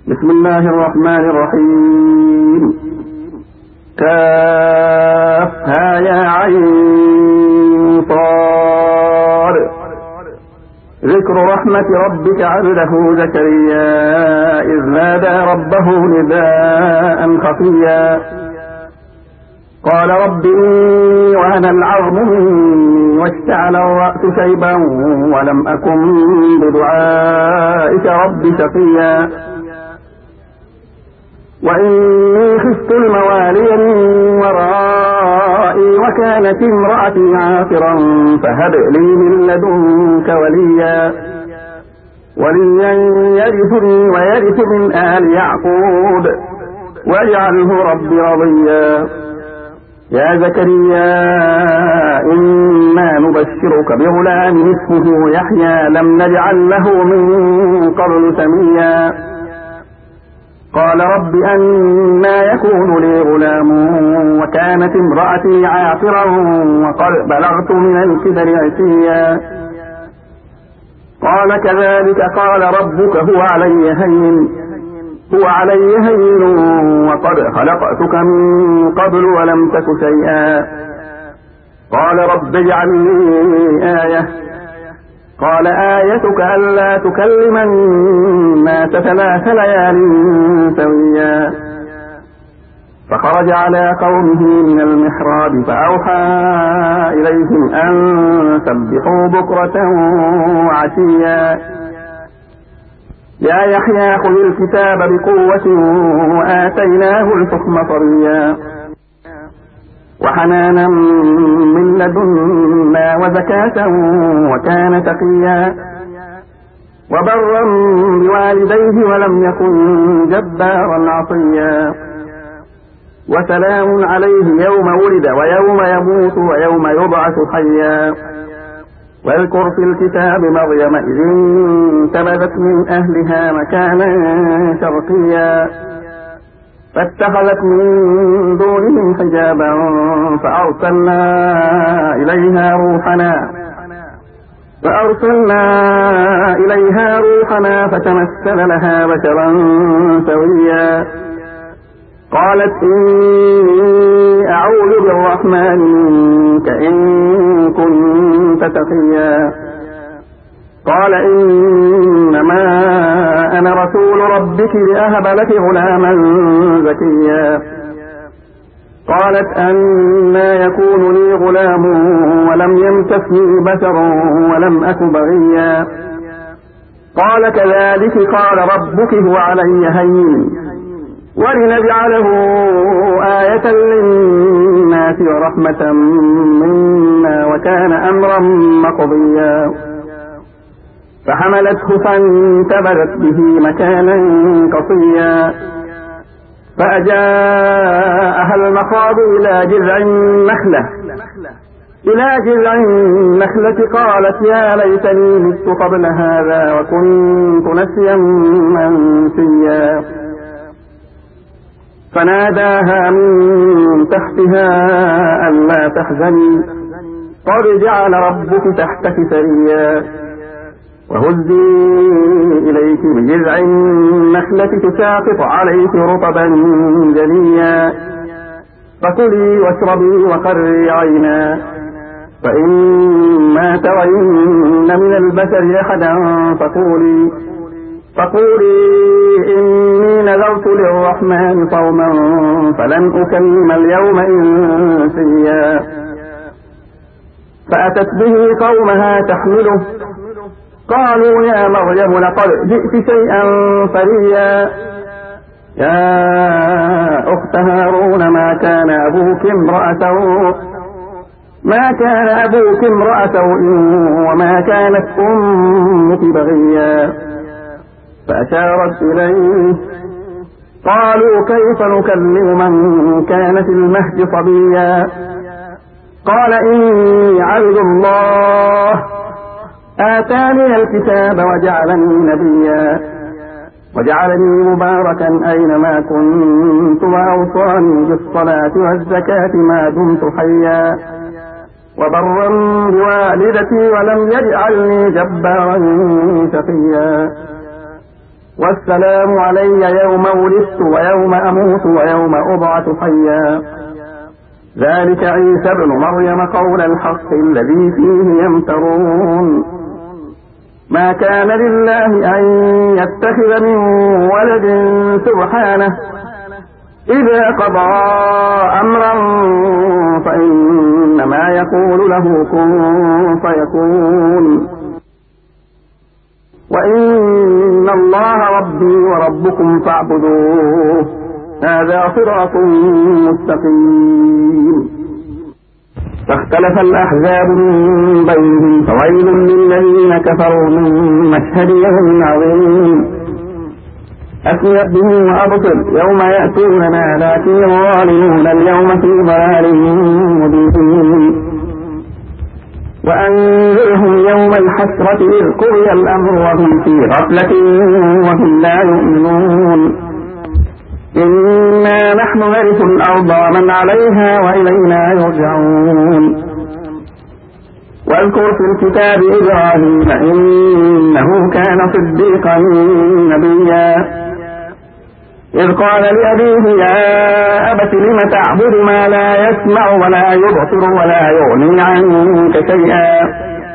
بسم الله الرحمن الرحيم. كافها يا عين صاد. ذكر رحمة ربك عبده زكريا إذ نادى ربه نداء خفيا قال رب إني وهن العظم مني واشتعل الرأس شيبا ولم أكن بدعائك رب شقيا وإني خفت الموالي من ورائي وكانت امرأتي عاقرا فهب لي من لدنك وليا يرثني ويرث من آل يعقوب واجعله رب رضيا يا زكريا إنا نبشرك بغلام اسمه يحيى لم نجعل له من قبل سميا قال رب أنى يكون لي غلام وكانت امرأتي عاقرا وقد بلغت من الكبر عتيا قال كذلك قال ربك هو علي هين وقد خلقتك من قبل ولم تك شيئا قال رب اجعل لي آية قال آيتك ألا تكلم الناس 3 ليال سويا فخرج على قومه من المحراب فأوحى إليهم أن سبحوا بكرة وعشيا يا يحيى خذ الكتاب بقوة وآتيناه الحكم صبيا وحنانا من لدنا وزكاة وكان تقيا وبرا بوالديه ولم يكن جبارا عصيا وسلام عليه يوم ولد ويوم يموت ويوم يبعث حيا واذكر في الكتاب مريم إذ انتبذت من أهلها مكانا شرقيا فاتخذت من دونهم حجابا فأرسلنا إليها روحنا فتمثل لها بشرا سويا قالت إني أعوذ بالرحمن منك إن كنت تقيا قال إنما أنا رسول ربك لأهب لك غلاما زكيا قالت أنى يكون لي غلام ولم يمسسني بشر ولم أك بغيا قال كذلك قال ربك هو علي هين ولنجعله آية للناس ورحمة منا وكان أمرا مقضيا فحملته فانتبذت به مكانا قصيا فأجاءها المخاض إلى جذع النخلة قالت يا ليتني مت قبل هذا وكنت نسيا منسيا فناداها من تحتها ألا تحزني قد جعل ربك تحتك سريا وهزي إليك بجذع النخلة تساقط عليك رطبا جنيا فكلي واشربي وقري عينا فإما ترين من البشر أحدا فقولي إني نذرت للرحمن صوما فلن أكلم اليوم إنسيا فأتت به قومها تحمله قالوا يا مريم لقد جئت شيئا فريا يا أخت هارون ما كان أبوك امرأ سوء وما كانت أمك بغيا فأشارت إليه قالوا كيف نكلم من كان في المهد صبيا قال إني عبد الله آتاني الكتاب وجعلني نبيا وجعلني مباركا أينما كنت وأوصاني بالصلاة والزكاة ما دمت حيا وبرا بوالدتي ولم يجعلني جبارا شقيا والسلام علي يوم ولدت ويوم أموت ويوم أبعث حيا. ذلك عيسى ابن مريم قول الحق الذي فيه يمترون. ما كان لله أن يتخذ من ولد سبحانه، إذا قضى أمرا فإنما يقول له كن فيكون. وإن الله ربي وربكم فاعبدوه، هذا صراط مستقيم. فاختلف الأحزاب من بينهم، فويل للذين كفروا من مشهد يوم عظيم. أسمع به وأبصر يوم يأتوننا، لكن الظالمون اليوم في ضلال مبين. وأنذرهم يوم الحسرة إذ قضي الأمر وهم في غفلة وهم لا يؤمنون. إنا نحن نرث الأرض ومن عليها وإلينا يرجعون. واذكر في الكتاب إبراهيم إنه كان صديقا نبيا، إذ قال لأبيه يا أبت لم تعبد ما لا يسمع ولا يبصر ولا يغني عنك شيئا.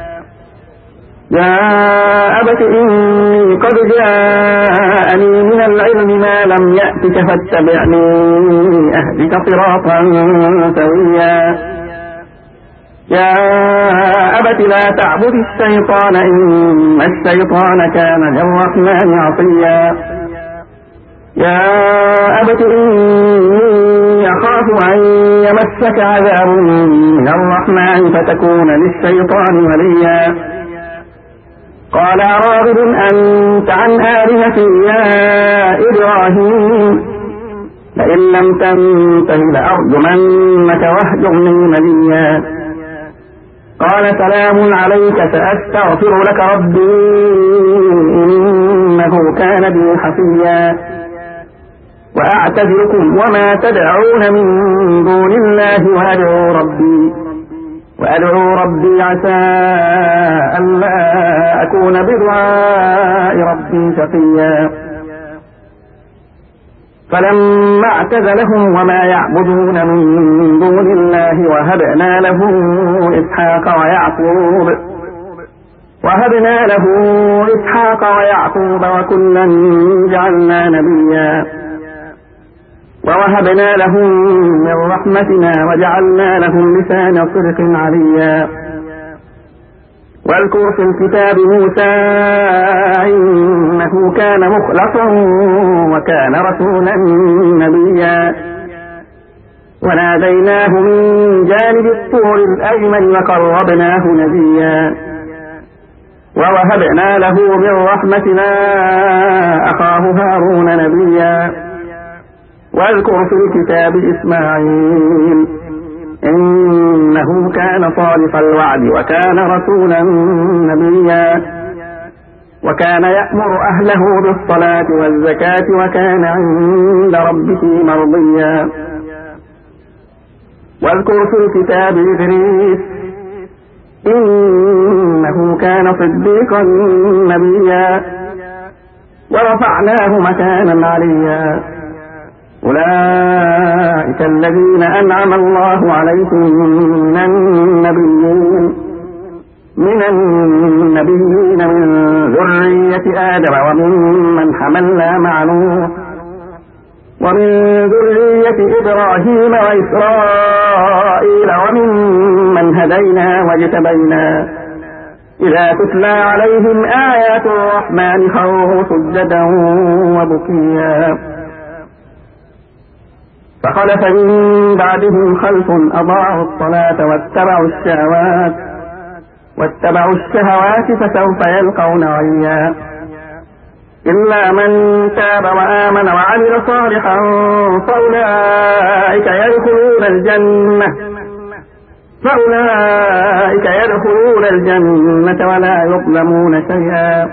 يا أبت إني قد جاءني من العلم ما لم يأتك فاتبعني أهدك صراطا سويا. يا أبت لا تعبد الشيطان إن الشيطان كان للرحمن عصيا. يا أبت إني أخاف أن يمسك عذاب من الرحمن فتكون للشيطان وليا. قال أراغب أنت عن آلهتي يا إبراهيم، لئن لم تنته لأرجمنك واهجرني مليا. قال سلام عليك سأستغفر لك ربي إنه كان بي حفيا. وأعتذركم وما تدعون من دون الله وأدعو ربي عسى ألا أكون بدعاء ربي شقيا. فلما اعتزلهم وما يعبدون من دون الله وهبنا له إسحاق ويعقوب وكلا جعلنا نبيا. ووهبنا لهم من رحمتنا وجعلنا لهم لسان صدق عليا. واذكر في الكتاب موسى إنه كان مخلصا وكان رسولا نبيا. وناديناه من جانب الطور الأيمن وقربناه نجيا. ووهبنا له من رحمتنا أخاه هارون نبيا. واذكر في الكتاب إسماعيل إنه كان صادق الوعد وكان رسولا نبيا. وكان يأمر أهله بالصلاة والزكاة وكان عند ربه مرضيا. واذكر في الكتاب إدريس إنه كان صديقا نبيا. ورفعناه مكانا عليا. أولئك الذين أنعم الله عليهم من النبيين من ذرية آدم وممن حملنا مع نوح ومن ذرية إبراهيم وإسرائيل وممن هدينا واجتبينا. إذا تتلى عليهم آيات الرحمن خروا سجدا وبكيا. فخلف من بعدهم خلف أضاعوا الصلاة واتبعوا الشهوات فسوف يلقون غيا. إلا من تاب وآمن وعمل صالحا فأولئك يدخلون الجنة ولا يظلمون شيئا.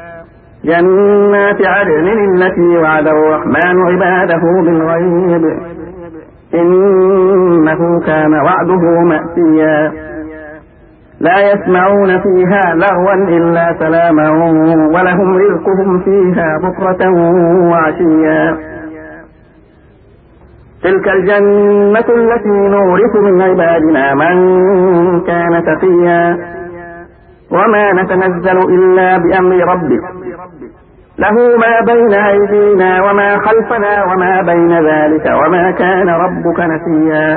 جنات عدن التي وعد الرحمن عباده بالغيب إنه كان وعده مأتيا. لا يسمعون فيها لغوا إلا سلاما ولهم رزقهم فيها بكرة وعشيا تلك الجنة التي نورث من عبادنا من كان تقيا وما نتنزل إلا بأمر ربك له ما بين أيدينا وما خلفنا وما بين ذلك وما كان ربك نسيا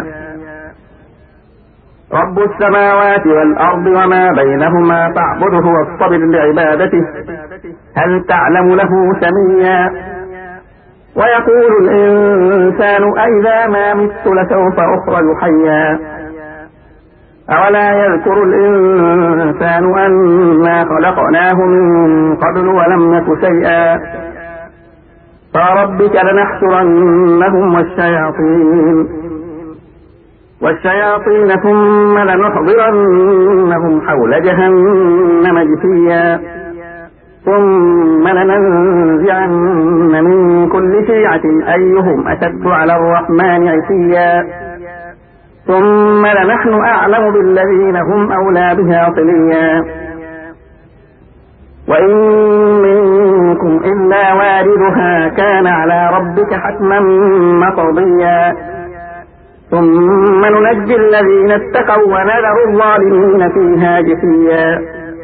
رب السماوات والأرض وما بينهما فاعبده واصطبر لعبادته هل تعلم له سميا ويقول الإنسان أئذا ما مت لسوف أخرج حيا أولا يذكر الإنسان أنا خلقناه من قبل ولم نك شيئا فربك لنحشرنهم والشياطين ثم لنحضرنهم حول جهنم جثيا ثم لننزعن من كل شيعة أيهم أشد على الرحمن عتيا ثم لنحن أعلم بالذين هم أولى بها صليا وإن منكم إلا واردها كان على ربك حتما مقضيا ثم ننجي الذين اتقوا ونذر الظالمين فيها جثيا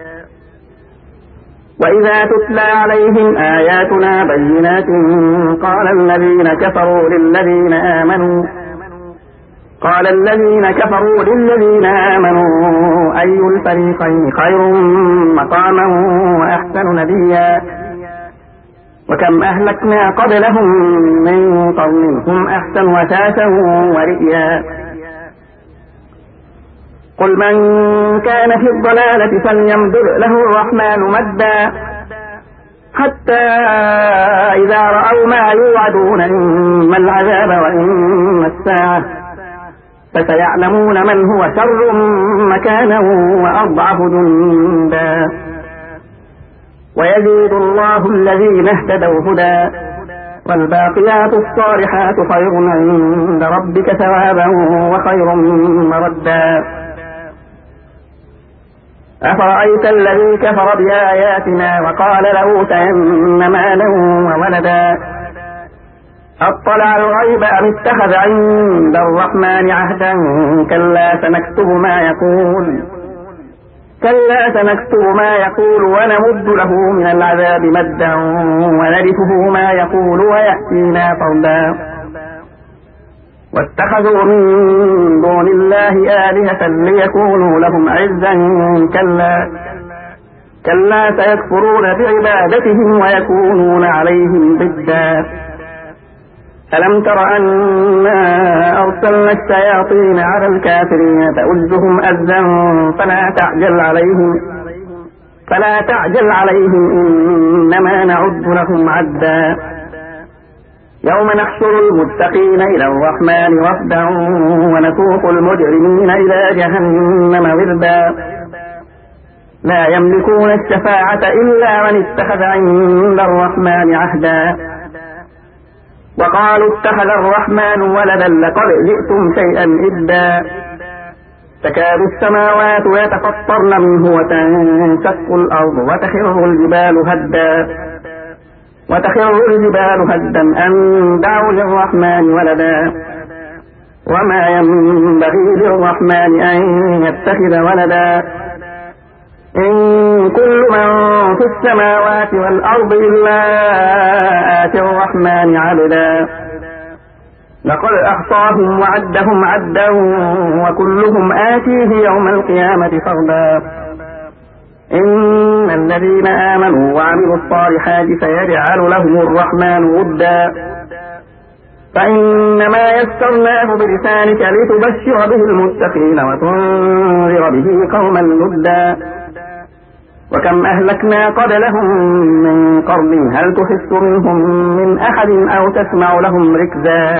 وإذا تتلى عليهم آياتنا بينات قال الذين كفروا للذين آمنوا أي الفريقين خير مقاما وأحسن نديا وكم أهلكنا قبلهم من قرن هم أحسن أثاثا ورئيا قل من كان في الضلالة فليمدد له الرحمن مدا حتى إذا رأوا ما يوعدون إما العذاب وإما الساعة فسيعلمون من هو شر مكانا وأضعف جندا ويزيد الله الذين اهتدوا هدى والباقيات الصالحات خير عند ربك ثوابا وخير مردا أفرأيت الذي كفر بآياتنا وقال لأوتين مالا وولدا أطلع الغيب أم اتخذ عند الرحمن عهدا كلا سنكتب ما يقول ونمد له من العذاب مدا ونرثه ما يقول ويأتينا فردا واتخذوا من دون الله آلهة ليكونوا لهم عزا كلا سيكفرون بعبادتهم ويكونون عليهم ضدا ألم تر أنا أرسلنا الشياطين على الكافرين تؤزهم أزا فلا تعجل عليهم إنما نعد لهم عدا يوم نحشر المتقين إلى الرحمن وفدا ونسوق المجرمين إلى جهنم وردا لا يملكون الشفاعة إلا من اتخذ عند الرحمن عهدا وقالوا اتخذ الرحمن ولدا لقد جئتم شيئا إدا تكاد السماوات يتفطرن منه وتنشق الأرض وتخر الجبال هدا أن دعوا للرحمن ولدا وما ينبغي للرحمن أن يتخذ ولدا إن كل من في السماوات والأرض إلا آتي الرحمن عبدا لقد أحصاهم وعدهم عدا وكلهم آتيه يوم القيامة فردا إن الذين آمنوا وعملوا الصالحات سيجعل لهم الرحمن ودا فإنما يسرناه بلسانك لتبشر به المتقين وتنذر به قوما لدا وكم أهلكنا قبلهم من قرن هل تحس منهم من أحد أو تسمع لهم ركزا